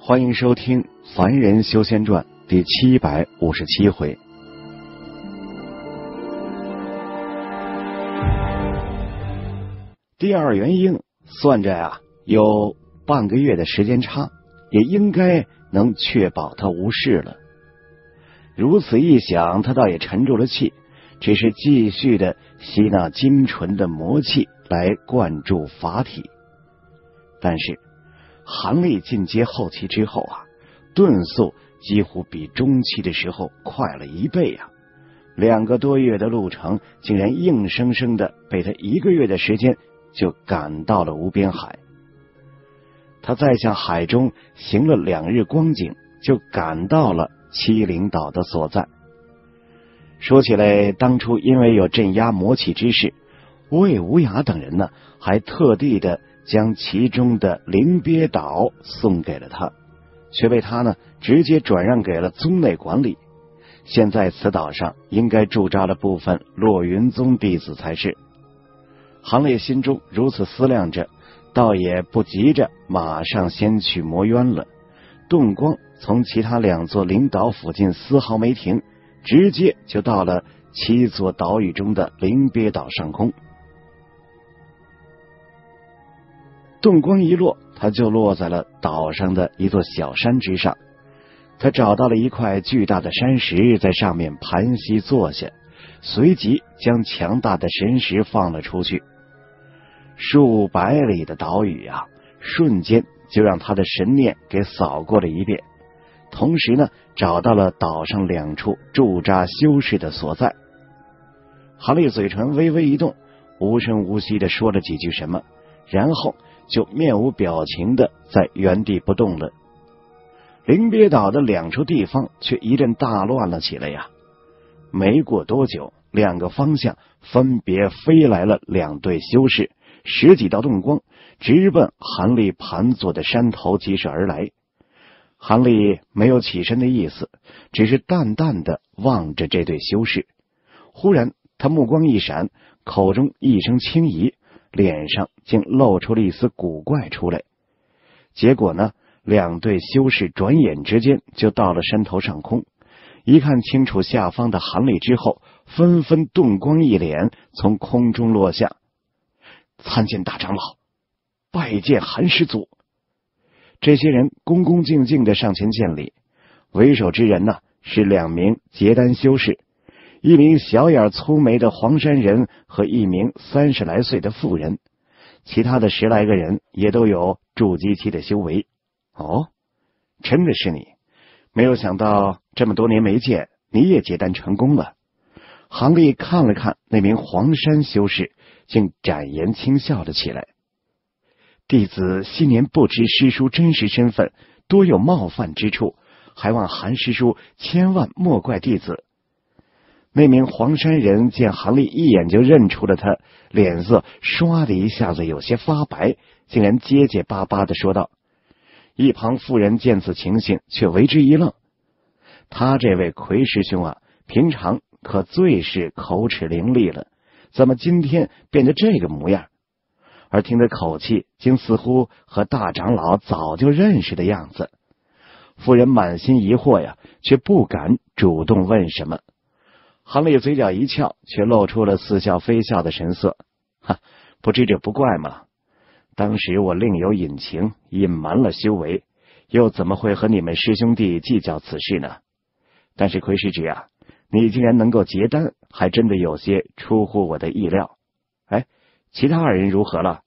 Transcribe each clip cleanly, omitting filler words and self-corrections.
欢迎收听《凡人修仙传》第757回。第二元婴算着有半个月的时间差，也应该能确保他无事了。如此一想，他倒也沉住了气，只是继续的吸纳精纯的魔气来灌注法体。但是韩立进阶后期之后遁速几乎比中期的时候快了1倍2个多月的路程竟然硬生生的被他1个月的时间就赶到了无边海。他再向海中行了2日光景，就赶到了麒麟岛的所在。说起来，当初因为有镇压魔气之事，魏无涯等人呢还特地的将其中的灵鳖岛送给了他，却被他呢直接转让给了宗内管理。现在此岛上应该驻扎了部分落云宗弟子才是。韩烈心中如此思量着，倒也不急着马上先去魔渊了。顿光从其他2座灵岛附近丝毫没停，直接就到了7座岛屿中的灵鳖岛上空。顿光一落，他就落在了岛上的一座小山之上。他找到了一块巨大的山石，在上面盘膝坐下，随即将强大的神石放了出去。数百里的岛屿瞬间就让他的神念给扫过了一遍。同时呢，找到了岛上2处驻扎修士的所在。韩立嘴唇微微一动，无声无息地说了几句什么，然后就面无表情的在原地不动了。灵鳖岛的2处地方却一阵大乱了起来没过多久，2个方向分别飞来了2队修士，10几道盾光直奔韩立盘坐的山头疾驶而来。韩立没有起身的意思，只是淡淡的望着这对修士。忽然他目光一闪，口中一声轻疑，脸上竟露出了一丝古怪出来。结果呢，2队修士转眼之间就到了山头上空，一看清楚下方的韩立之后，纷纷顿光一脸从空中落下。参见大长老，拜见韩师祖。这些人恭恭敬敬的上前见礼。为首之人呢是2名结丹修士，一名小眼粗眉的黄山人和一名30来岁的妇人，其他的10来个人也都有筑基期的修为。真的是你，没有想到这么多年没见，你也结丹成功了。韩立看了看那名黄山修士，竟展颜轻笑了起来。弟子昔年不知师叔真实身份，多有冒犯之处，还望韩师叔千万莫怪弟子。那名黄山人见韩立一眼就认出了他，脸色唰的一下子有些发白，竟然结结巴巴的说道。一旁妇人见此情形，却为之一愣。他这位魁师兄平常可最是口齿伶俐了，怎么今天变得这个模样？而听的口气，竟似乎和大长老早就认识的样子。妇人满心疑惑却不敢主动问什么。韩立嘴角一翘，却露出了似笑非笑的神色。不知者不怪嘛。当时我另有隐情，隐瞒了修为，又怎么会和你们师兄弟计较此事呢？但是魁师侄你竟然能够结丹，还真的有些出乎我的意料。其他2人如何了？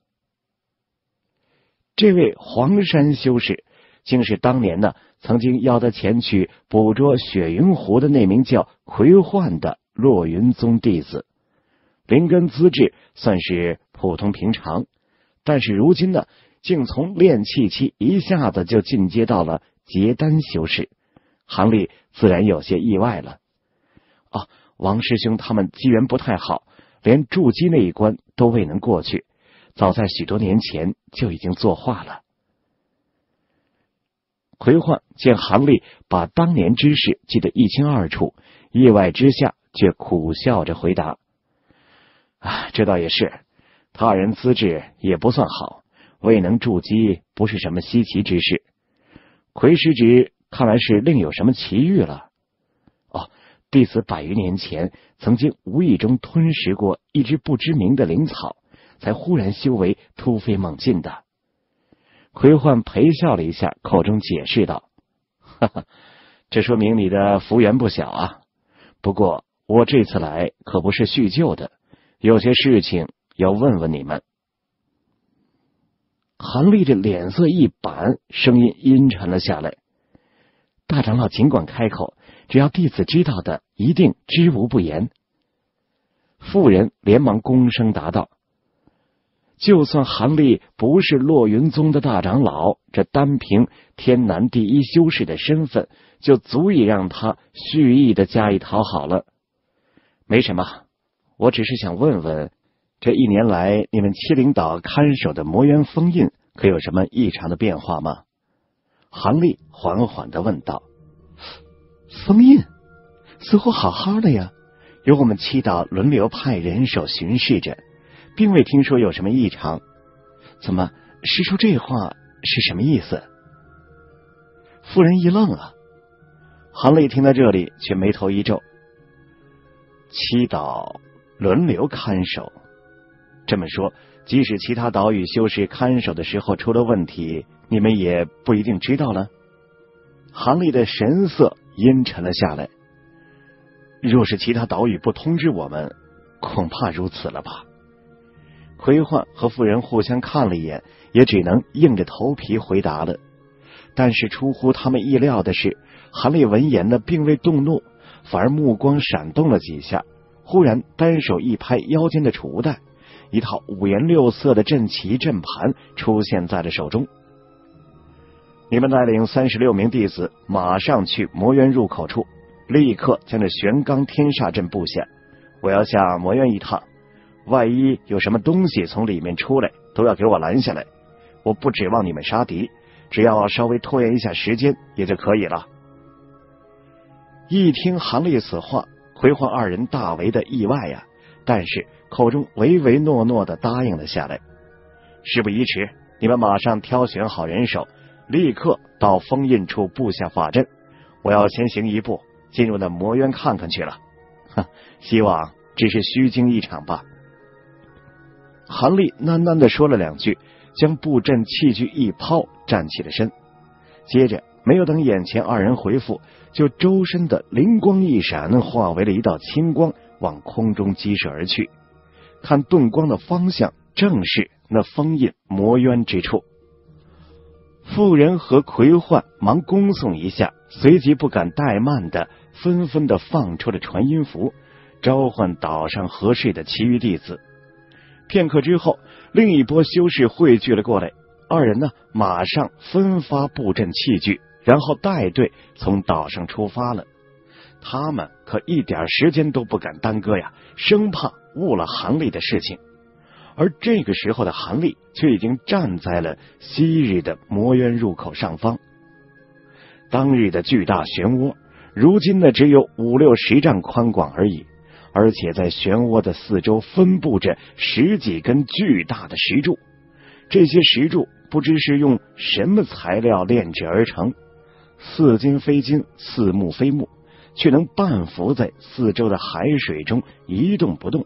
这位黄山修士竟是当年呢曾经邀他前去捕捉雪云湖的那名叫魁焕的落云宗弟子，灵根资质算是普通平常，但是如今呢竟从炼气期一下子就进阶到了结丹修士。韩立自然有些意外了。王师兄他们机缘不太好，连筑基那一关都未能过去，早在许多年前就已经作化了。魁焕见韩立把当年之事记得一清二楚，意外之下却苦笑着回答：这倒也是，他2人资质也不算好，未能筑基不是什么稀奇之事。 魁师侄看来是另有什么奇遇了。哦，弟子100余年前曾经无意中吞食过一只不知名的灵草，才忽然修为突飞猛进的。魁焕陪笑了一下，口中解释道：哈哈，这说明你的福缘不小啊。不过我这次来可不是叙旧的，有些事情要问问你们。韩立的脸色一板，声音阴沉了下来。大长老尽管开口，只要弟子知道的，一定知无不言。妇人连忙躬声答道：就算韩立不是落云宗的大长老，这单凭天南第一修士的身份，就足以让他蓄意的加以讨好了。没什么，我只是想问问，这1年来你们麒麟岛看守的魔元封印可有什么异常的变化吗？韩立缓缓地问道。封印似乎好好的呀，由我们七岛轮流派人手巡视着，并未听说有什么异常。怎么，师叔这话是什么意思？妇人一愣啊。韩立听到这里却眉头一皱。七岛轮流看守，这么说，即使其他岛屿修士看守的时候出了问题，你们也不一定知道了。韩立的神色阴沉了下来。若是其他岛屿不通知我们，恐怕如此了吧。魁焕和妇人互相看了一眼，也只能硬着头皮回答了。但是出乎他们意料的是，韩立闻言呢，并未动怒，反而目光闪动了几下，忽然单手一拍腰间的储物袋，一套5颜6色的阵旗阵盘出现在了手中。你们带领36名弟子马上去魔渊入口处，立刻将这玄罡天煞阵布下。我要下魔渊一趟，万一有什么东西从里面出来，都要给我拦下来。我不指望你们杀敌，只要稍微拖延一下时间也就可以了。一听韩立此话，魁焕2人大为的意外呀，但是口中唯唯诺诺的答应了下来。事不宜迟，你们马上挑选好人手，立刻到封印处布下法阵。我要先行一步进入那魔渊看看去了。希望只是虚惊一场吧。韩立喃喃地说了2句，将布阵器具一抛，站起了身。接着没有等眼前2人回复，就周身的灵光一闪，化为了一道青光，往空中激射而去。看遁光的方向，正是那封印魔渊之处。妇人和魁焕忙恭送一下，随即不敢怠慢的纷纷的放出了传音符，召唤岛上合适的其余弟子。片刻之后，另一波修士汇聚了过来，2人呢马上分发布阵器具，然后带队从岛上出发了。他们可一点时间都不敢耽搁呀，生怕误了韩立的事情。而这个时候的韩立却已经站在了昔日的魔渊入口上方。当日的巨大漩涡，如今呢只有5、60丈宽广而已，而且在漩涡的四周分布着10几根巨大的石柱。这些石柱不知是用什么材料炼制而成，似金非金，似木非木，却能半浮在四周的海水中一动不动。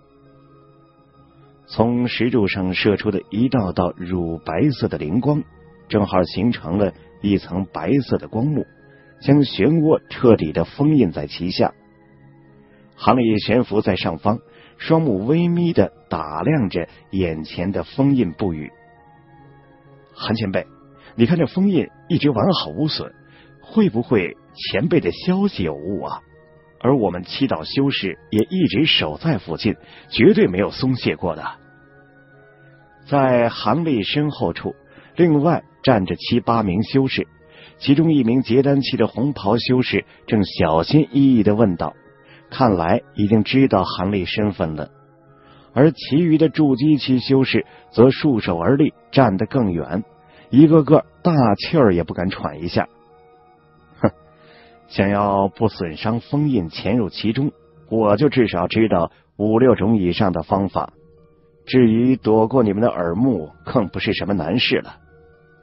从石柱上射出的一道道乳白色的灵光，正好形成了一层白色的光幕，将漩涡彻底的封印在其下。韩立悬浮在上方，双目微眯的打量着眼前的封印不语。韩前辈，你看这封印一直完好无损，会不会前辈的消息有误啊？而我们七岛修士也一直守在附近，绝对没有松懈过的。在韩立身后处，另外站着7、8名修士，其中一名结丹期的红袍修士正小心翼翼地问道，看来已经知道韩立身份了。而其余的筑基期修士则束手而立，站得更远，一个个大气儿也不敢喘一下。想要不损伤封印潜入其中，我就至少知道5、6种以上的方法，至于躲过你们的耳目，更不是什么难事了。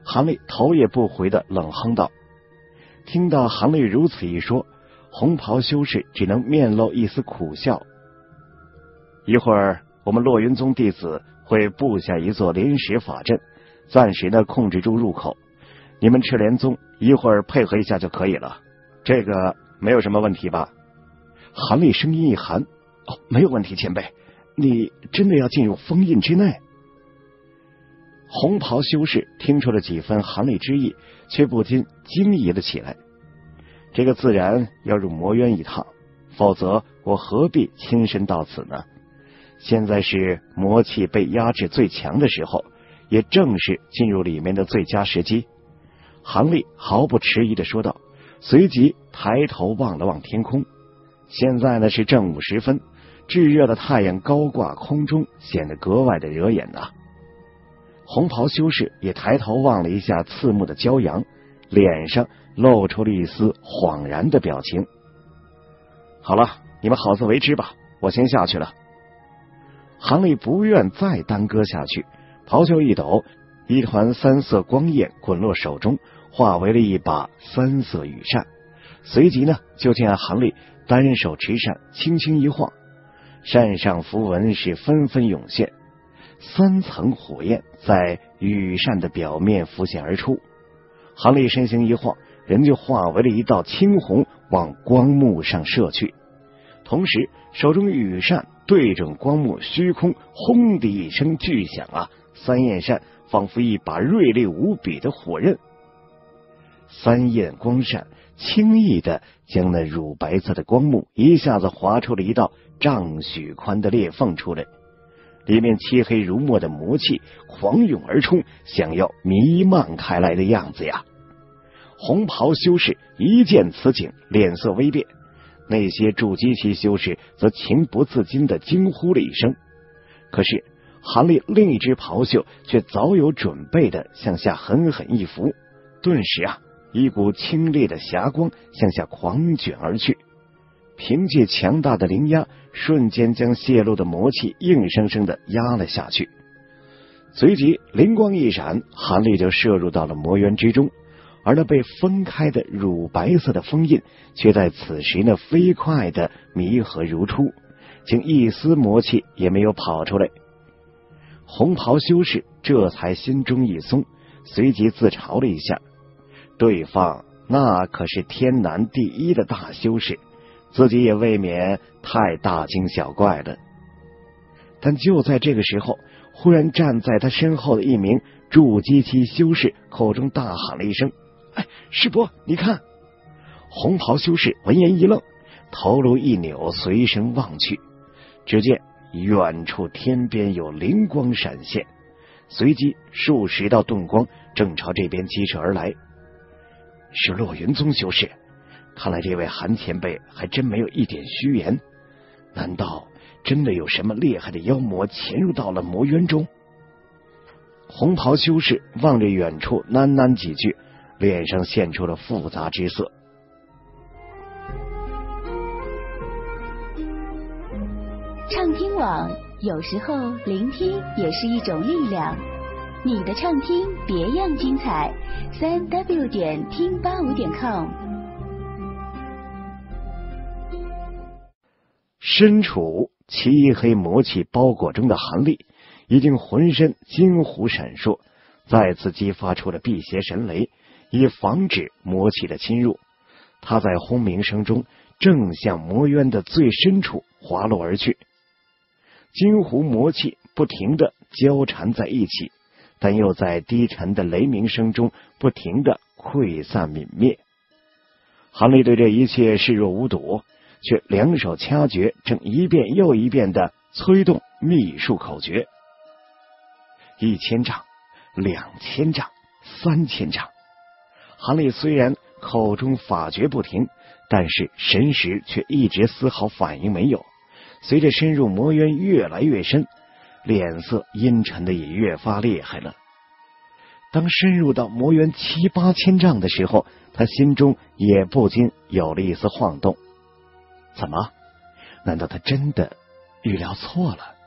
韩立头也不回的冷哼道。听到韩立如此一说，红袍修士只能面露一丝苦笑。一会儿我们洛云宗弟子会布下一座临时法阵，暂时的控制住入口，你们赤莲宗一会儿配合一下就可以了，这个没有什么问题吧？韩立声音一寒，哦，没有问题，前辈，你真的要进入封印之内？红袍修士听出了几分韩立之意，却不禁惊疑了起来。这个自然要入魔渊一趟，否则我何必亲身到此呢？现在是魔气被压制最强的时候，也正是进入里面的最佳时机。韩立毫不迟疑地说道，随即抬头望了望天空。现在呢是正午时分，炙热的太阳高挂空中，显得格外的惹眼啊。红袍修士也抬头望了一下刺目的骄阳，脸上露出了一丝恍然的表情。好了，你们好自为之吧，我先下去了。韩立不愿再耽搁下去，袍袖一抖，一团三色光焰滚落手中，化为了一把三色羽扇。随即呢，就见韩立单手持扇，轻轻一晃，扇上符文是纷纷涌现，三层火焰在羽扇的表面浮现而出。韩立身形一晃，人就化为了一道青红，往光幕上射去。同时手中羽扇对准光幕虚空，轰的一声巨响啊！三焰扇仿佛一把锐利无比的火刃，三焰光扇轻易的将那乳白色的光幕一下子划出了一道丈许宽的裂缝出来，里面漆黑如墨的魔气狂涌而出，想要弥漫开来的样子呀！红袍修士一见此景，脸色微变，那些筑基期修士则情不自禁的惊呼了一声。可是韩立另一只袍袖却早有准备的向下狠狠一拂，顿时啊，一股清冽的霞光向下狂卷而去，凭借强大的灵压，瞬间将泄露的魔气硬生生的压了下去。随即灵光一闪，韩立就射入到了魔渊之中，而那被分开的乳白色的封印却在此时呢飞快的弥合如初，竟一丝魔气也没有跑出来。红袍修士这才心中一松，随即自嘲了一下，对方那可是天南第一的大修士，自己也未免太大惊小怪了。但就在这个时候，忽然站在他身后的一名筑基期修士口中大喊了一声：“哎，师伯，你看！”红袍修士闻言一愣，头颅一扭，随身望去，只见远处天边有灵光闪现，随即数十道盾光正朝这边激射而来。是洛云宗修士，看来这位韩前辈还真没有一点虚言，难道真的有什么厉害的妖魔潜入到了魔渊中？红袍修士望着远处喃喃几句，脸上现出了复杂之色。 畅听网，有时候聆听也是一种力量。你的畅听别样精彩，3w 点听85.com。 身处漆黑魔气包裹中的韩立已经浑身金湖闪烁，再次激发出了辟邪神雷，以防止魔气的侵入。他在轰鸣声中正向魔渊的最深处滑落而去。金湖魔气不停地交缠在一起，但又在低沉的雷鸣声中不停地溃散泯灭。韩立对这一切视若无睹，却两手掐诀，正一遍又一遍地催动秘术口诀。1000丈、2000丈、3000丈。韩立虽然口中法诀不停，但是神识却一直丝毫反应没有。随着深入魔渊越来越深，脸色阴沉的也越发厉害了。当深入到魔渊7、8千丈的时候，他心中也不禁有了一丝晃动。怎么？难道他真的预料错了？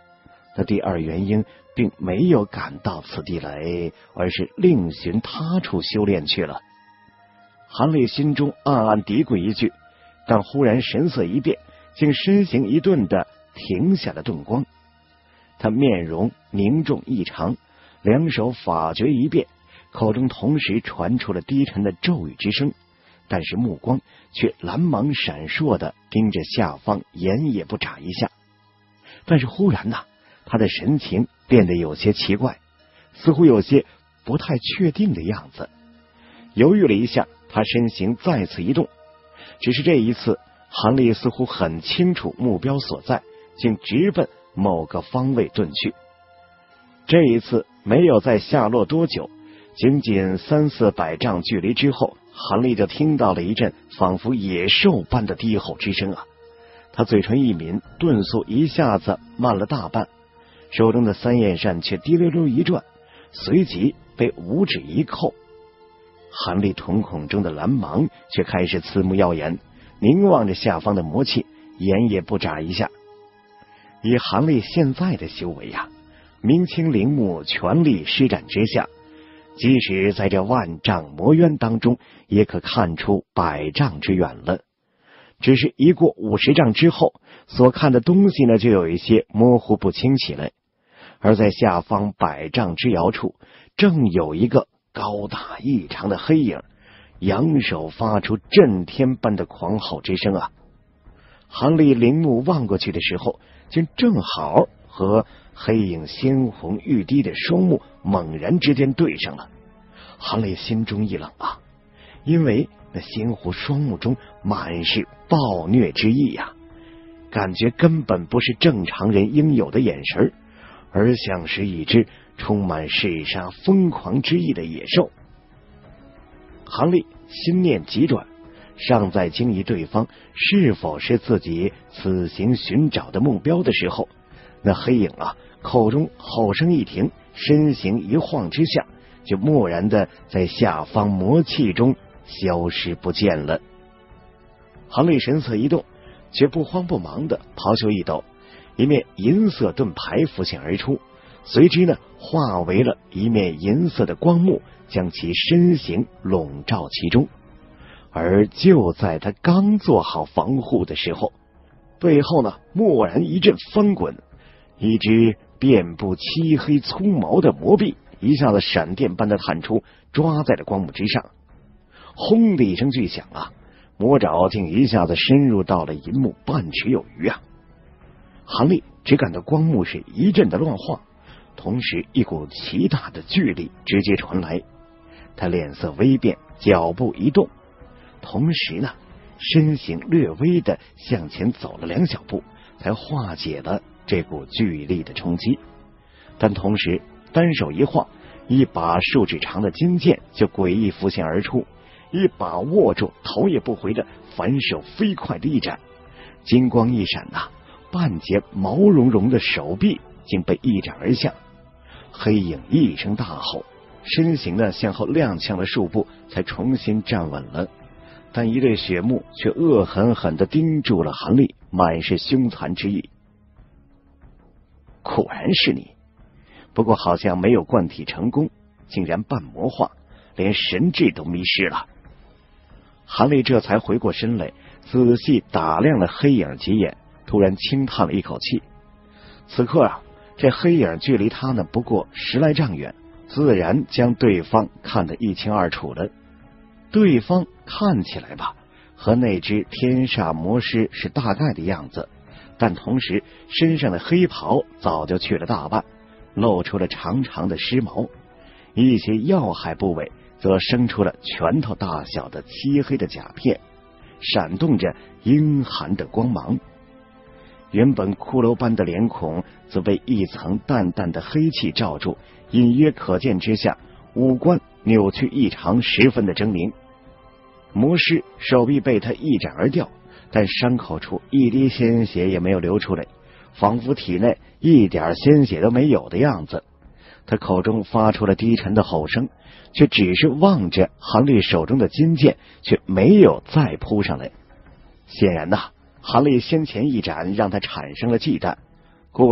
那第二元婴并没有赶到此地来，而是另寻他处修炼去了。韩立心中暗暗嘀咕一句，但忽然神色一变，竟身形一顿的停下了遁光。他面容凝重异常，两手法诀一变，口中同时传出了低沉的咒语之声，但是目光却蓝芒闪烁的盯着下方，眼也不眨一下。但是忽然他的神情变得有些奇怪，似乎有些不太确定的样子。犹豫了一下，他身形再次移动，只是这一次韩立似乎很清楚目标所在，竟直奔某个方位遁去。这一次没有再下落多久，仅仅300-400丈距离之后，韩立就听到了一阵仿佛野兽般的低吼之声他嘴唇一抿，遁速一下子慢了大半，手中的三眼扇却滴溜溜一转，随即被五指一扣。韩立瞳孔中的蓝芒却开始刺目耀眼，凝望着下方的魔气，眼也不眨一下。以韩立现在的修为明清灵目全力施展之下，即使在这万丈魔渊当中，也可看出100丈之远了。只是一过50丈之后，所看的东西呢，就有一些模糊不清起来。而在下方100丈之遥处，正有一个高大异常的黑影，扬手发出震天般的狂吼之声韩立灵目望过去的时候，竟正好和黑影鲜红欲滴的双目猛然之间对上了。韩立心中一冷因为那鲜红双目中满是暴虐之意感觉根本不是正常人应有的眼神，而像是一只充满嗜杀疯狂之意的野兽。韩立心念急转，尚在惊疑对方是否是自己此行寻找的目标的时候，那黑影口中吼声一停，身形一晃之下，就蓦然的在下方魔气中消失不见了。韩立神色一动，却不慌不忙的袍袖一抖，一面银色盾牌浮现而出，随之呢化为了一面银色的光幕，将其身形笼罩其中。而就在他刚做好防护的时候，背后呢蓦然一阵翻滚，一只遍布漆黑粗毛的魔臂一下子闪电般的探出，抓在了光幕之上。轰的一声巨响魔爪竟一下子深入到了银幕半尺有余韩立只感到光幕是一阵的乱晃，同时一股奇大的巨力直接传来。他脸色微变，脚步一动，同时呢身形略微的向前走了2小步，才化解了这股巨力的冲击。但同时单手一晃，一把数指长的金剑就诡异浮现而出，一把握住，头也不回的反手飞快的一斩，金光一闪半截毛茸茸的手臂竟被一斩而下。黑影一声大吼，身形呢向后踉跄了数步，才重新站稳了。但一对血目却恶狠狠地盯住了韩立，满是凶残之意。果然是你，不过好像没有灌体成功，竟然半魔化，连神智都迷失了。韩立这才回过身来，仔细打量了黑影几眼，突然轻叹了一口气。此刻这黑影距离他呢不过10来丈远，自然将对方看得一清二楚了。对方看起来和那只天煞魔狮是大概的样子，但同时身上的黑袍早就去了大半，露出了长长的狮毛，一些要害部位则生出了拳头大小的漆黑的甲片，闪动着阴寒的光芒。原本骷髅般的脸孔则被一层淡淡的黑气罩住，隐约可见之下，五官扭曲异常，十分的狰狞。魔狮手臂被他一斩而掉，但伤口处一滴鲜血也没有流出来，仿佛体内一点鲜血都没有的样子。他口中发出了低沉的吼声，却只是望着韩立手中的金剑，却没有再扑上来。显然韩立先前一斩让他产生了忌惮，故而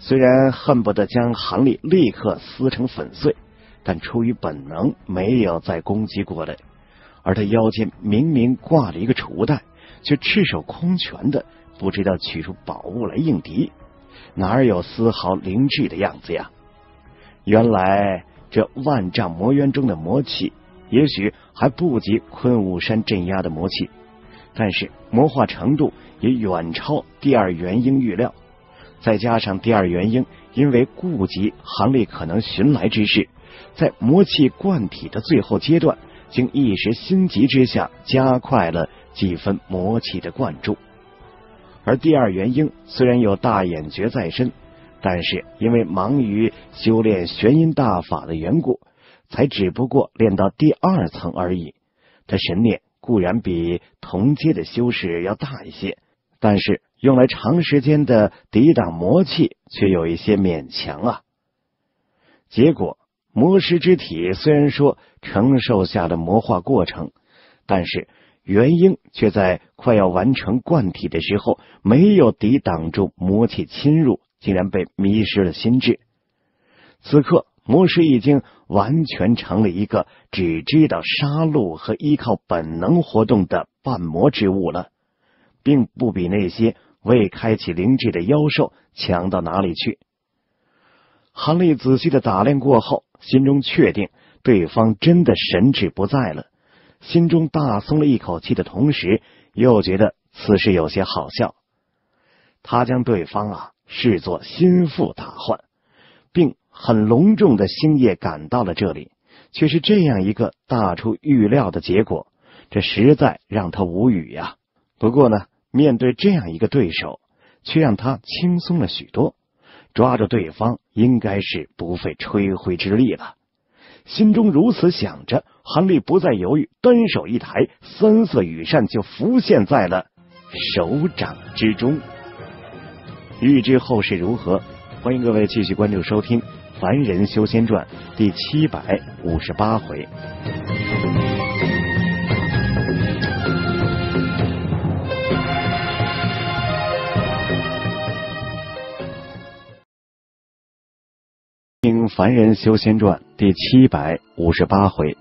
虽然恨不得将韩立立刻撕成粉碎，但出于本能没有再攻击过来。而他腰间明明挂了一个储物袋，却赤手空拳的不知道取出宝物来应敌，哪有丝毫灵智的样子呀？原来这万丈魔渊中的魔气也许还不及昆吾山镇压的魔气，但是魔化程度也远超第二元婴预料。再加上第二元婴因为顾及韩立可能寻来之事，在魔气灌体的最后阶段，经一时心急之下加快了几分魔气的灌注。而第二元婴虽然有大眼诀在身，但是因为忙于修炼玄阴大法的缘故，才只不过练到第2层而已。他神念固然比同阶的修士要大一些，但是用来长时间的抵挡魔气却有一些勉强啊。结果魔师之体虽然说承受下了魔化过程，但是元婴却在快要完成灌体的时候没有抵挡住魔气侵入，竟然被迷失了心智。此刻魔师已经完全成了一个只知道杀戮和依靠本能活动的半魔之物了，并不比那些未开启灵智的妖兽强到哪里去。韩立仔细的打量过后，心中确定对方真的神智不在了，心中大松了一口气的同时，又觉得此事有些好笑。他将对方视作心腹大患，并很隆重的星夜赶到了这里，却是这样一个大出预料的结果，这实在让他无语呀。不过呢，面对这样一个对手，却让他轻松了许多，抓住对方应该是不费吹灰之力了。心中如此想着，韩立不再犹豫，单手一抬，3色羽扇就浮现在了手掌之中。欲知后事如何，欢迎各位继续关注收听《凡人修仙传》第758回。听《凡人修仙传》第758回。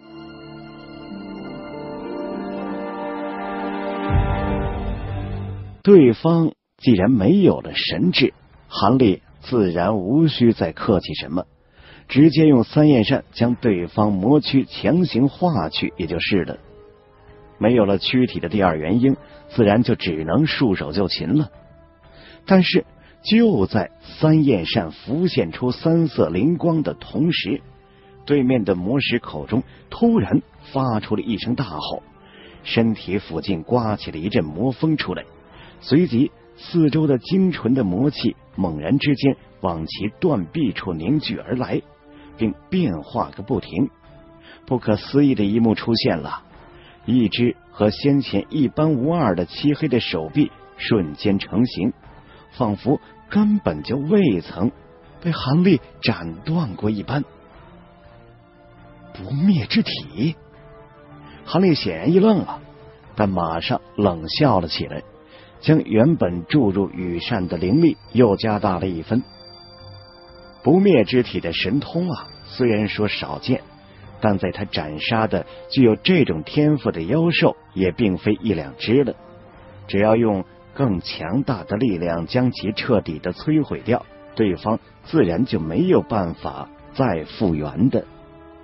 对方既然没有了神智，韩立自然无需再客气什么，直接用三焰扇将对方魔躯强行化去也就是了。没有了躯体的第二元婴，自然就只能束手就擒了。但是就在三焰扇浮现出3色灵光的同时，对面的魔师口中突然发出了一声大吼，身体附近刮起了一阵魔风出来，随即四周的精纯的魔气猛然之间往其断臂处凝聚而来，并变化个不停。不可思议的一幕出现了，一只和先前一般无二的漆黑的手臂瞬间成型，仿佛根本就未曾被韩立斩断过一般。不灭之体！韩立显然一愣了，但马上冷笑了起来，将原本注入羽扇的灵力又加大了一分。不灭之体的神通虽然说少见，但在他斩杀的具有这种天赋的妖兽也并非一两只了。只要用更强大的力量将其彻底的摧毁掉，对方自然就没有办法再复原的。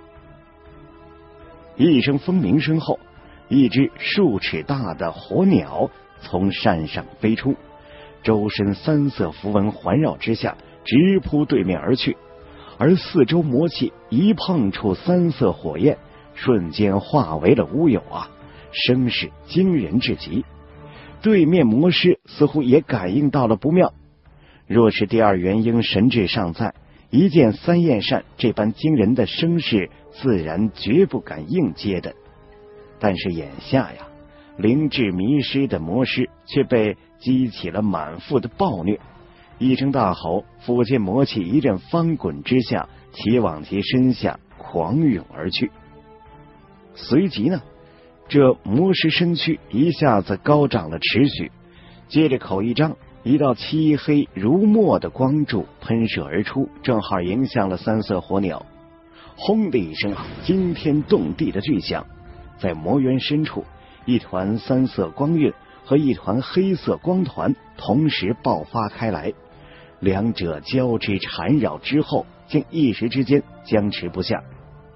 一声风鸣声后，一只数尺大的火鸟从扇上飞出，周身3色符文环绕之下，直扑对面而去。而四周魔气一碰触3色火焰，瞬间化为了乌有声势惊人至极。对面魔师似乎也感应到了不妙，若是第二元婴神智尚在，一见三焰扇这般惊人的声势，自然绝不敢应接的。但是眼下灵智迷失的魔师却被激起了满腹的暴虐，一声大吼，附近魔气一阵翻滚之下，齐往其身下狂涌而去。随即呢，这魔师身躯一下子高涨了尺许，接着口一张， 一道漆黑如墨的光柱喷射而出，正好迎向了三色火鸟。轰的一声惊天动地的巨响，在魔渊深处，一团三色光晕和一团黑色光团同时爆发开来，两者交织缠绕之后，竟一时之间僵持不下。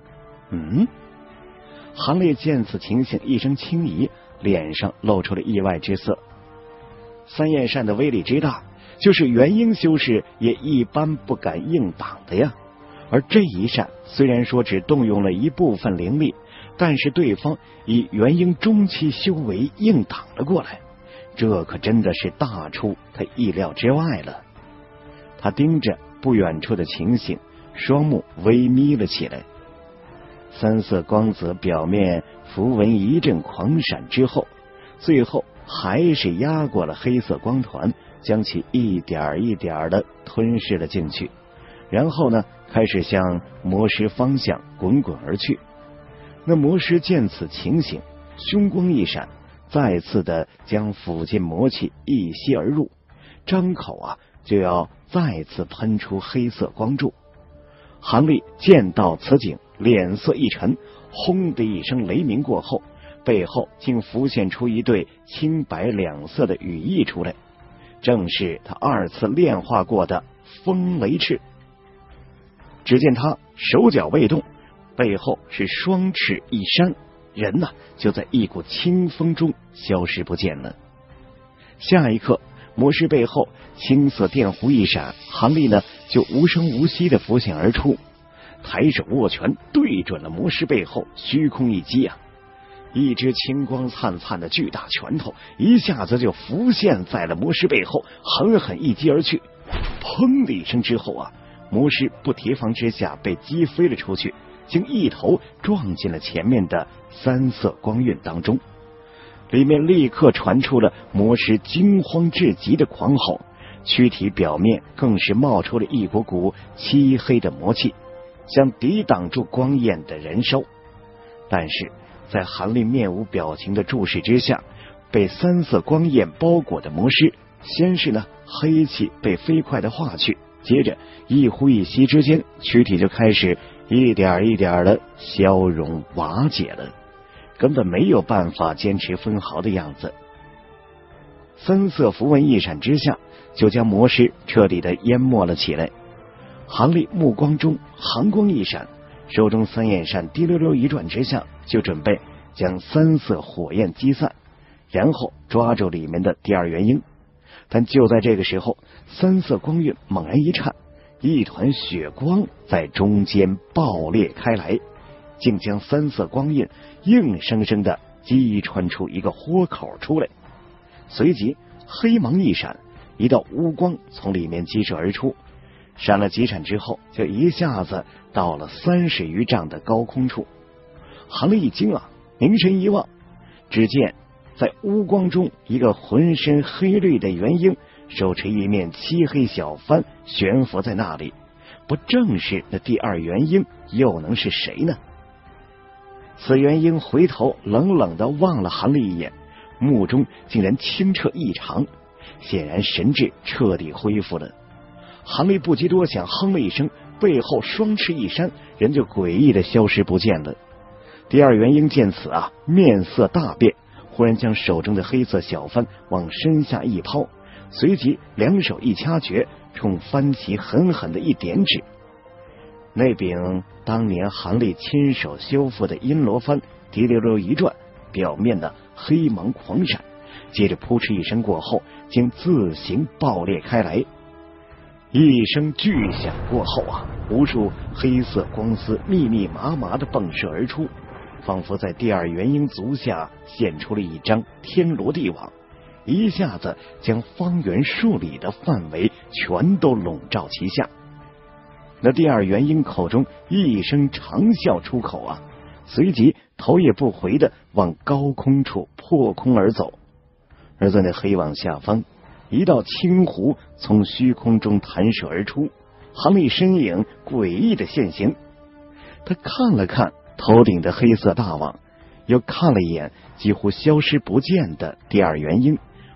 韩烈见此情形，一声轻疑，脸上露出了意外之色。三焰扇的威力之大，就是元婴修士也一般不敢硬挡的呀。而这一扇虽然说只动用了一部分灵力，但是对方以元婴中期修为硬挡了过来，这可真的是大出他意料之外了。他盯着不远处的情形，双目微眯了起来。三色光泽表面符文一阵狂闪之后，最后还是压过了黑色光团，将其一点一点的吞噬了进去，然后呢，开始向魔师方向滚滚而去。那魔师见此情形，凶光一闪，再次的将附近魔气一吸而入，张口就要再次喷出黑色光柱。韩立见到此景，脸色一沉，轰的一声雷鸣过后，背后竟浮现出一对青白两色的羽翼出来，正是他二次炼化过的风雷翅。只见他手脚未动，背后是双翅一扇，人就在一股清风中消失不见了。下一刻，魔师背后青色电弧一闪，韩立就无声无息的浮现而出，抬手握拳对准了魔师背后，虚空一击一只青光灿灿的巨大拳头一下子就浮现在了魔师背后，狠狠一击而去。砰的一声之后魔师不提防之下被击飞了出去，竟一头撞进了前面的三色光晕当中。里面立刻传出了魔师惊慌至极的狂吼，躯体表面更是冒出了一股股漆黑的魔气，想抵挡住光焰的燃烧。但是在韩立面无表情的注视之下，被三色光焰包裹的魔师，先是黑气被飞快的化去，接着一呼一吸之间，躯体就开始一点一点的消融瓦解了，根本没有办法坚持分毫的样子。三色符文一闪之下，就将魔师彻底的淹没了起来。韩立目光中寒光一闪，手中三焰扇滴溜溜一转之下，就准备将三色火焰击散，然后抓住里面的第二元婴。但就在这个时候，三色光晕猛然一颤，一团血光在中间爆裂开来，竟将三色光晕硬生生的击穿出一个豁口出来。随即黑芒一闪，一道乌光从里面激射而出，闪了几闪之后，就一下子到了30余丈的高空处。韩立一惊凝神一望，只见在乌光中，一个浑身黑绿的元婴手持一面漆黑小幡悬浮在那里，不正是那第二元婴，又能是谁呢？此元婴回头冷冷地望了韩立一眼，目中竟然清澈异常，显然神智彻底恢复了。韩立不及多想，哼了一声，背后双翅一扇，人就诡异的消失不见了。第二元婴见此面色大变，忽然将手中的黑色小幡往身下一抛，随即两手一掐诀，冲幡旗狠狠的一点指。那柄当年韩立亲手修复的阴罗幡滴溜溜一转，表面的黑芒狂闪，接着扑哧一声过后，竟自行爆裂开来。一声巨响过后无数黑色光丝密密麻麻的迸射而出，仿佛在第二元婴足下现出了一张天罗地网，一下子将方圆数里的范围全都笼罩其下。那第二元婴口中一声长啸出口随即头也不回的往高空处破空而走。而在那黑网下方，一道青湖从虚空中弹射而出，韩立身影诡异的现形。他看了看头顶的黑色大网，又看了一眼几乎消失不见的第二元婴，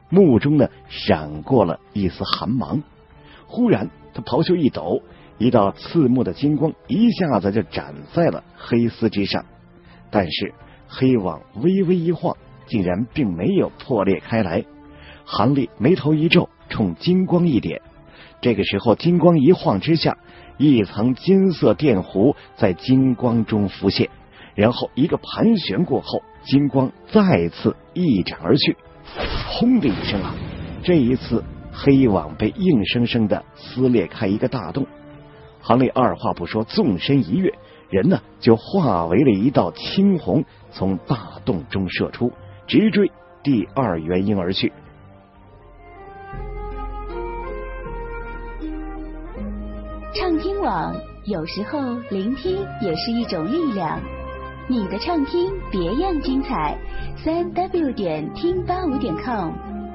目中呢闪过了一丝寒芒。忽然他袍袖一抖，一道刺目的金光一下子就斩在了黑丝之上，但是黑网微微一晃，竟然并没有破裂开来。韩立眉头一皱，冲金光一点，这个时候金光一晃之下，一层金色电弧在金光中浮现，然后一个盘旋过后，金光再次一斩而去。轰的一声啊，这一次黑网被硬生生的撕裂开一个大洞。韩立二话不说，纵身一跃，人呢就化为了一道青虹，从大洞中射出，直追第二元婴而去。 畅听网，有时候聆听也是一种力量。你的畅听别样精彩，3w 点听85.com。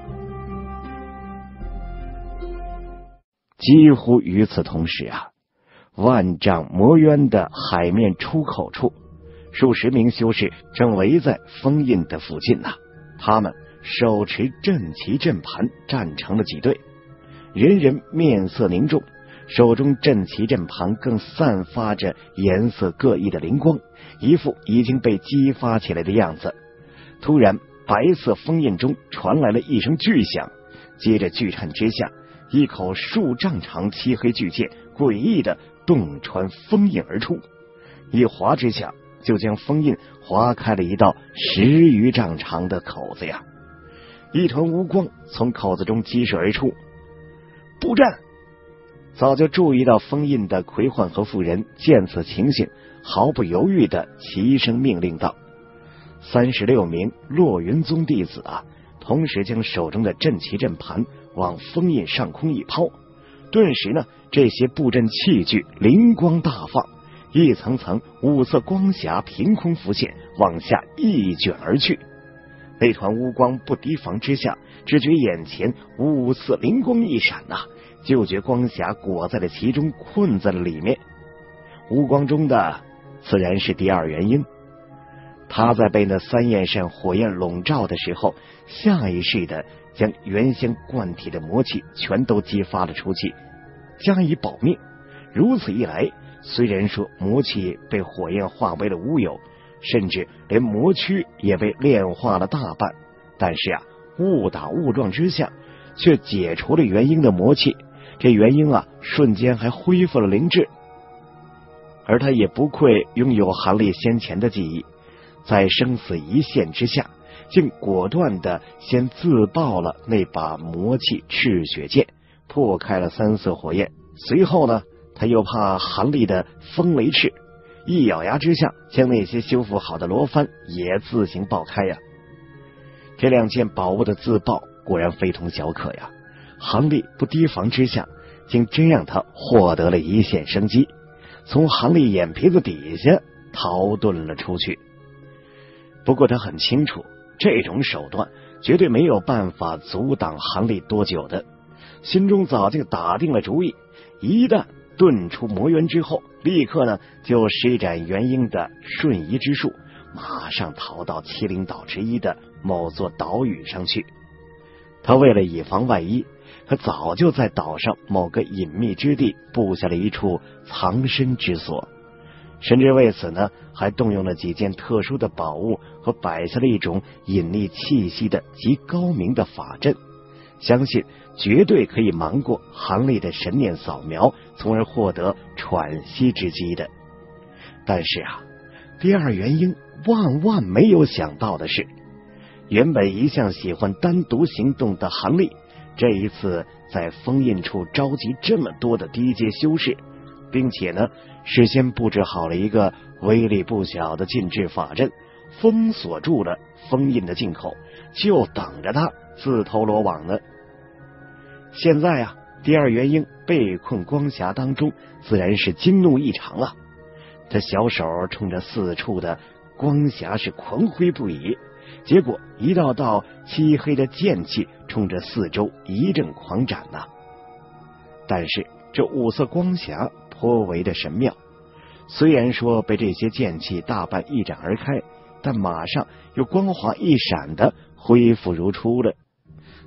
几乎与此同时啊，万丈魔渊的海面出口处，数十名修士正围在封印的附近呐。他们手持阵旗阵盘，站成了几队，人人面色凝重，手中阵旗阵盘更散发着颜色各异的灵光，一副已经被激发起来的样子。突然，白色封印中传来了一声巨响，接着巨颤之下，一口数丈长漆黑巨剑诡异的洞穿封印而出，一划之下就将封印划开了一道10余丈长的口子呀！一团乌光从口子中激射而出。布阵！早就注意到封印的魁焕和妇人见此情形，毫不犹豫的齐声命令道。36名落云宗弟子啊，同时将手中的阵旗阵盘往封印上空一抛，顿时呢，这些布阵器具灵光大放，一层层五色光霞凭空浮现，往下一卷而去。那团乌光不提防之下，只觉眼前五色灵光一闪啊，就觉光霞裹在了其中，困在了里面。乌光中的自然是第二元婴，他在被那三焰扇火焰笼罩的时候，下意识的将原先灌体的魔气全都激发了出去，加以保命。如此一来，虽然说魔气被火焰化为了乌有，甚至连魔躯也被炼化了大半，但是啊，误打误撞之下却解除了元婴的魔气，这元婴啊瞬间还恢复了灵智。而他也不愧拥有韩立先前的记忆，在生死一线之下，竟果断的先自爆了那把魔气赤血剑，破开了三色火焰。随后呢，他又怕韩立的风雷翅，一咬牙之下，将那些修复好的罗幡也自行爆开呀。这两件宝物的自爆果然非同小可呀，韩立不提防之下，竟真让他获得了一线生机，从韩立眼皮子底下逃遁了出去。不过他很清楚，这种手段绝对没有办法阻挡韩立多久的，心中早就打定了主意，一旦遁出魔渊之后，立刻呢就施展元婴的瞬移之术，马上逃到麒麟岛之一的某座岛屿上去。他为了以防万一，他早就在岛上某个隐秘之地布下了一处藏身之所，甚至为此呢还动用了几件特殊的宝物和摆下了一种隐匿气息的极高明的法阵，相信绝对可以瞒过韩立的神念扫描，从而获得喘息之机的。但是啊，第二元婴万没有想到的是，原本一向喜欢单独行动的韩立，这一次在封印处召集这么多的低阶修士，并且呢事先布置好了一个威力不小的禁制法阵，封锁住了封印的进口，就等着他自投罗网呢。现在啊，第二元婴被困光霞当中，自然是惊怒异常了。他小手冲着四处的光霞是狂挥不已，结果一道道漆黑的剑气冲着四周一阵狂斩呐。但是这五色光霞颇为的神妙，虽然说被这些剑气大半一斩而开，但马上又光华一闪的恢复如初了。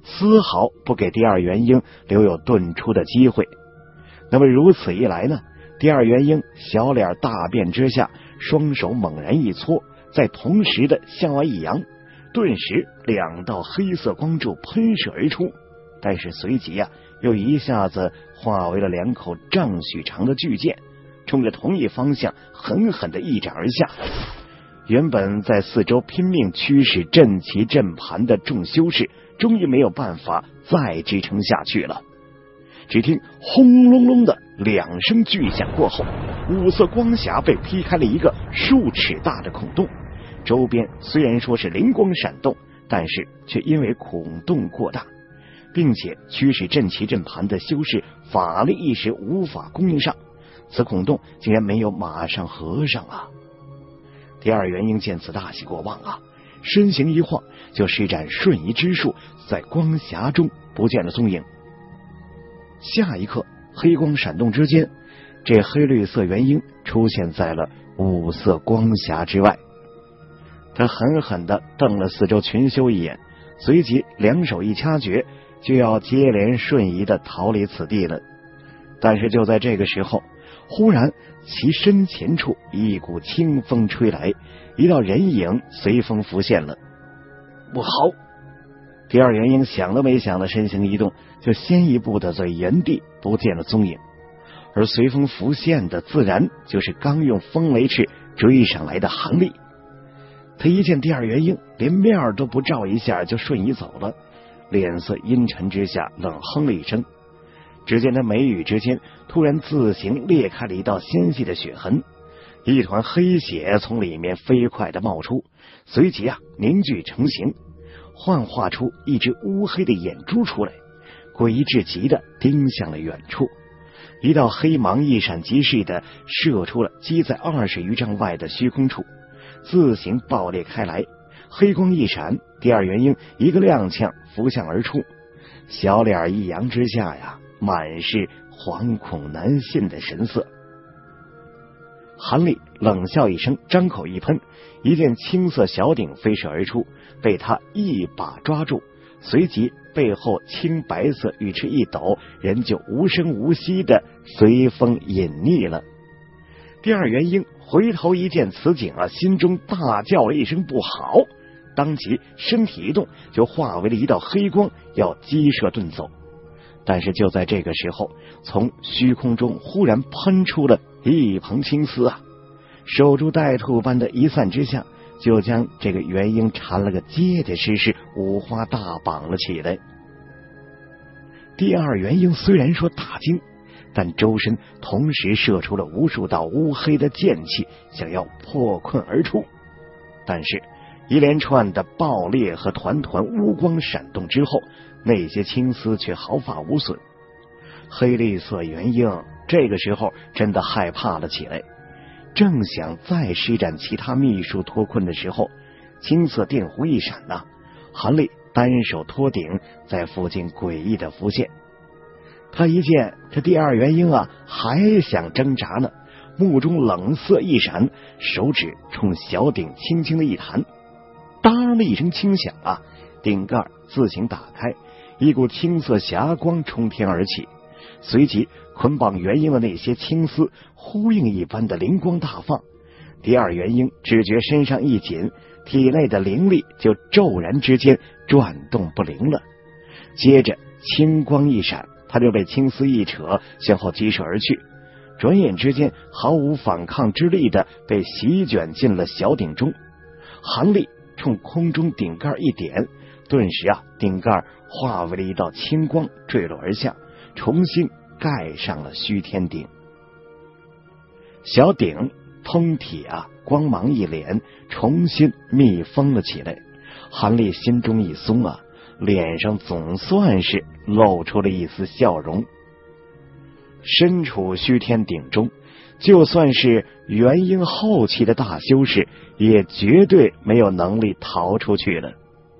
丝毫不给第二元婴留有遁出的机会。那么如此一来呢，第二元婴小脸大变之下，双手猛然一搓，再同时的向外一扬，顿时2道黑色光柱喷射而出，但是随即又一下子化为了2口丈许长的巨剑，冲着同一方向狠狠的一掌而下。原本在四周拼命驱使阵旗阵盘的众修士，终于没有办法再支撑下去了。只听轰隆隆的2声巨响过后，5色光匣被劈开了一个数尺大的孔洞，周边虽然说是灵光闪动，但是却因为孔洞过大，并且驱使阵旗阵盘的修士法力一时无法供应上，此孔洞竟然没有马上合上啊！第二元婴见此大喜过望身形一晃，就施展瞬移之术，在光匣中不见了踪影。下一刻，黑光闪动之间，这黑绿色元婴出现在了5色光匣之外。他狠狠地瞪了四周群修一眼，随即2手一掐诀，就要接连瞬移的逃离此地了。但是就在这个时候，忽然其身前处一股清风吹来，一道人影随风浮现了。不好！第二元婴想都没想的身形一动，就先一步的在原地不见了踪影，而随风浮现的自然就是刚用风雷翅追上来的韩立。他一见第二元婴，连面都不照一下就瞬移走了，脸色阴沉之下冷哼了一声。只见他眉宇之间突然自行裂开了一道纤细的血痕，一团黑血从里面飞快的冒出，随即凝聚成形，幻化出一只乌黑的眼珠出来，诡异至极的盯向了远处。一道黑芒一闪即逝的射出了积在20余丈外的虚空处，自行爆裂开来，黑光一闪，第二元婴一个踉跄浮向而出，小脸一扬之下满是惶恐难信的神色。韩立冷笑一声，张口一喷，一件青色小鼎飞射而出，被他一把抓住，随即背后青白色羽翅一抖，人就无声无息的随风隐匿了。第二元婴回头一见此景心中大叫了一声不好，当即身体一动，就化为了一道黑光，要激射遁走。但是就在这个时候，从虚空中忽然喷出了一蓬青丝守株待兔般的一散之下，就将这个元婴缠了个结结实实，五花大绑了起来。第二元婴虽然说大惊，但周身同时射出了无数道乌黑的剑气，想要破困而出。但是一连串的爆裂和团团乌光闪动之后，那些青丝却毫发无损。黑绿色元婴这个时候真的害怕了起来，正想再施展其他秘术脱困的时候，青色电弧一闪韩立单手托顶在附近诡异的浮现。他一见这第二元婴还想挣扎呢，目中冷色一闪，手指冲小鼎轻轻的一弹，当的一声轻响顶盖自行打开，一股青色霞光冲天而起，随即捆绑元婴的那些青丝呼应一般的灵光大放。第二元婴只觉身上一紧，体内的灵力就骤然之间转动不灵了，接着青光一闪，他就被青丝一扯向后击射而去，转眼之间毫无反抗之力的被席卷进了小鼎中。韩立冲空中顶盖一点，顿时顶盖化为了一道青光坠落而下，重新盖上了虚天鼎。小鼎通体光芒一脸，重新密封了起来。韩立心中一松脸上总算是露出了一丝笑容。身处虚天鼎中，就算是元婴后期的大修士，也绝对没有能力逃出去了。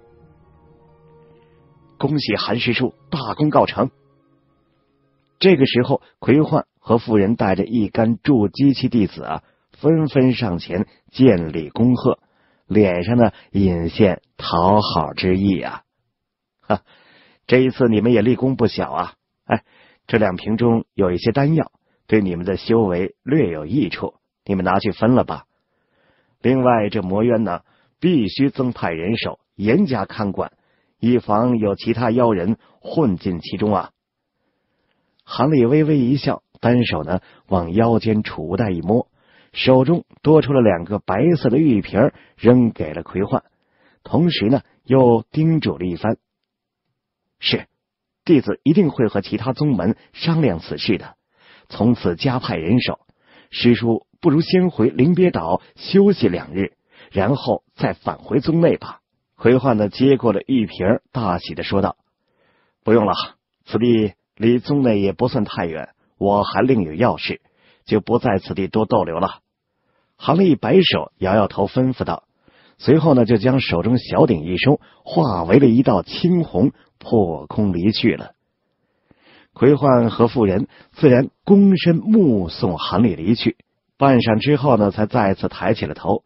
恭喜韩师叔大功告成。这个时候，魁焕和妇人带着一干筑机器弟子纷纷上前见礼恭贺，脸上呢隐现讨好之意这一次你们也立功不小啊！哎，这2瓶中有一些丹药，对你们的修为略有益处，你们拿去分了吧。另外，这魔渊呢，必须增派人手，严加看管，以防有其他妖人混进其中啊。韩立微微一笑，单手呢往腰间储物袋一摸，手中多出了2个白色的玉瓶，扔给了奎焕，同时呢又叮嘱了一番：是，弟子一定会和其他宗门商量此事的，从此加派人手。师叔不如先回灵鳖岛休息2日，然后再返回宗内吧。奎焕呢接过了玉瓶，大喜地说道：不用了，此地离宗内也不算太远，我还另有要事，就不在此地多逗留了。韩立摆手摇摇头吩咐道，随后呢就将手中小鼎一收，化为了一道青红，破空离去了。奎焕和妇人自然躬身目送韩立离去，半晌之后呢才再次抬起了头。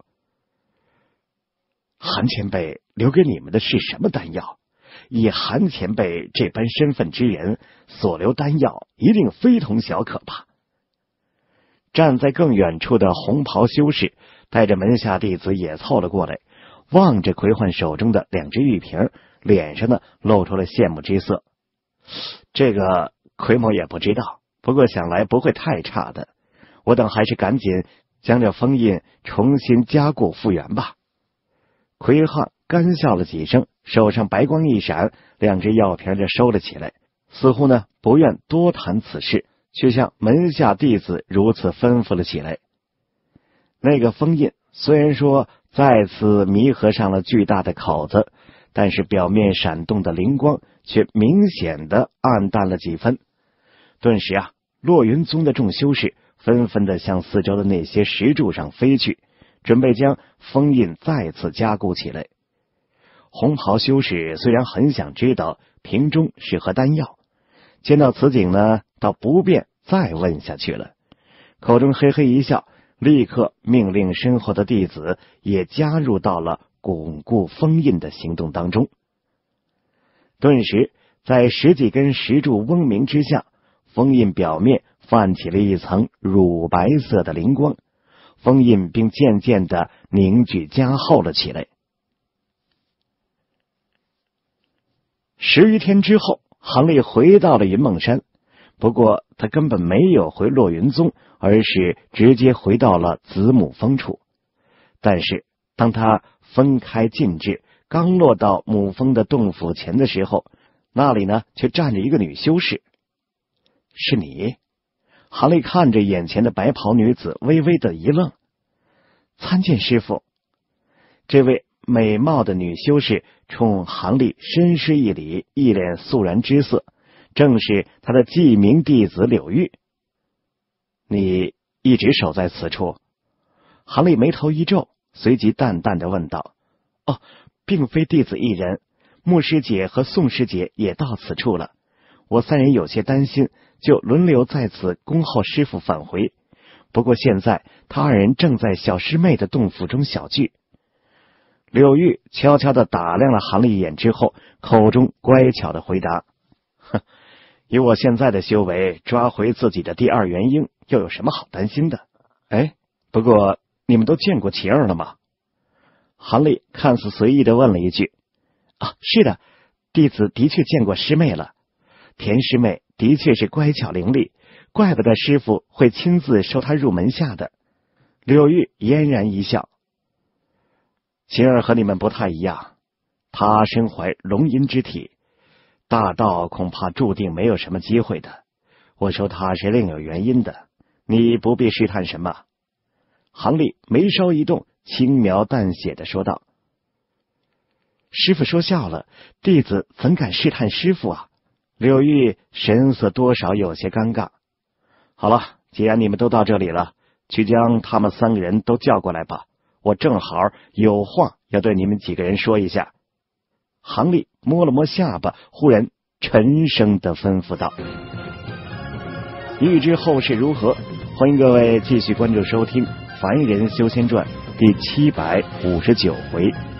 韩前辈留给你们的是什么丹药？以韩前辈这般身份之人，所留丹药一定非同小可吧？站在更远处的红袍修士带着门下弟子也凑了过来，望着奎焕手中的2只玉瓶，脸上呢露出了羡慕之色。这个奎某也不知道，不过想来不会太差的，我等还是赶紧将这封印重新加固复原吧。奎焕干笑了几声，手上白光一闪，2只药瓶就收了起来，似乎呢不愿多谈此事，却向门下弟子如此吩咐了起来。那个封印虽然说再次弥合上了巨大的口子，但是表面闪动的灵光却明显的暗淡了几分。顿时啊，落云宗的众修士纷纷的向四周的那些石柱上飞去，准备将封印再次加固起来。红袍修士虽然很想知道瓶中是何丹药，见到此景呢，倒不便再问下去了，口中嘿嘿一笑，立刻命令身后的弟子也加入到了巩固封印的行动当中。顿时，在10几根石柱嗡鸣之下，封印表面泛起了一层乳白色的灵光，封印并渐渐的凝聚加厚了起来。10余天之后，韩立回到了云梦山，不过他根本没有回落云宗，而是直接回到了子母峰处。但是当他分开进至，刚落到母峰的洞府前的时候，那里呢却站着一个女修士。是你？韩立看着眼前的白袍女子，微微的一愣。参见师父。这位美貌的女修士冲韩立深施一礼，一脸肃然之色，正是他的记名弟子柳玉。你一直守在此处？韩立眉头一皱，随即淡淡的问道：哦，并非弟子一人，穆师姐和宋师姐也到此处了，我3人有些担心，就轮流在此恭候师父返回。不过现在他2人正在小师妹的洞府中小聚。柳玉悄悄地打量了韩立一眼之后，口中乖巧的回答：哼，以我现在的修为，抓回自己的第2元婴又有什么好担心的？哎，不过你们都见过晴儿了吗？韩立看似随意地问了一句。啊，是的，弟子的确见过师妹了。田师妹的确是乖巧伶俐，怪不得师父会亲自收她入门下的。柳玉嫣然一笑。晴儿和你们不太一样，她身怀龙吟之体，大道恐怕注定没有什么机会的。我说她是另有原因的，你不必试探什么。韩立眉梢一动，轻描淡写的说道。师父说笑了，弟子怎敢试探师父啊？柳玉神色多少有些尴尬。好了，既然你们都到这里了，去将他们3个人都叫过来吧，我正好有话要对你们几个人说一下。韩立摸了摸下巴，忽然沉声的吩咐道。欲知后事如何，欢迎各位继续关注收听《凡人修仙传》第759回。